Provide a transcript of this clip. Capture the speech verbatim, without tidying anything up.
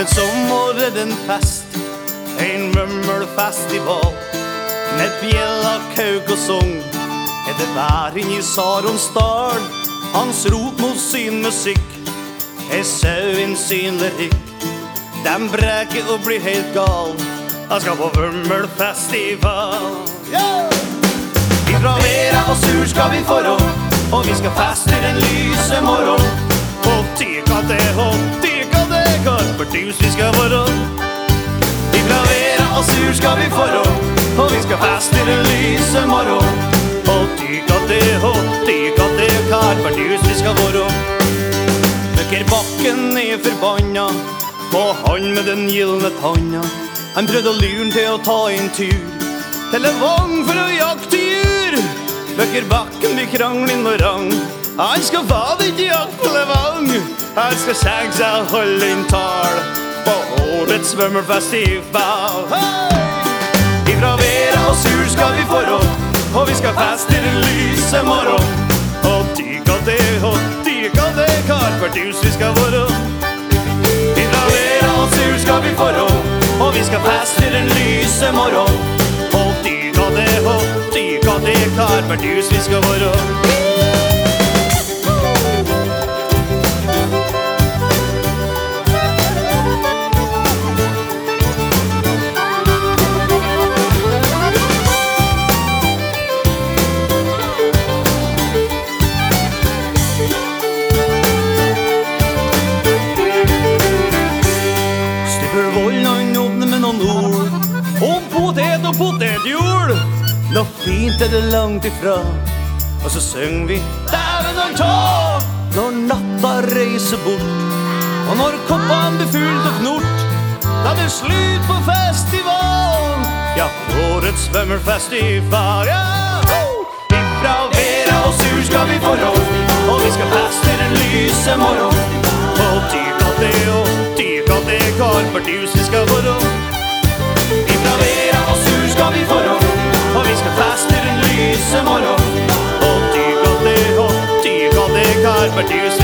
en sommer er det en fest, en mømmelfestival, med bjella, kauk og sång. Er det vær inn i Saronsdal, hans rot mot sin musikk, er sauen sin lyrikk. Den breker og blir helt gal, han skal på mømmelfestival. Yeah! Ifra Vera og Sur skal vi forråd, og vi skal feste den lyse morgen. Og tika det, og tika det, karperdus vi skal forråd. Ifra Vera og Sur skal vi forråd, og vi skal feste den lyse morgen. Og tika det, og tika det, karperdus vi skal forråd. Møkker bakken er forbanna på han med den gylne tanna. Han prøvde å lure til å ta en tur til en vogn for å jakte dyr. Møkker bakken blir krangling og rang, han skal faen ikke jakt på levang. Han skal segge seg og holde en tal på årets svømmerfestival. Hei! Ifra Vera og Sur skal vi forråd, og vi skal feste den lyse morgen. Og tika det, og tika det, karperdus vi skal forråd. Ifra Vera og Sur skal vi forråd, og vi skal feste den lyse morgen. Og tika det, og tika det, karperdus vi skal forråd. Og potet og potetjord, nå fint er det langt ifra. Og så synger vi dæven og tå når natta reiser bort, og når koppene blir fullt og knort, da er det slutt på festival. Ja, årets svømmerfestival, ja. Ifra Vera og Sur skal vi forråd, og vi skal feste den lyse morgen. Og tika det, og tika det, karperdus vi skal forråd. Ifra Vera og Sur skal vi forråd, og vi skal feste den lyse morgen. Og tika det, og tika det, karperdus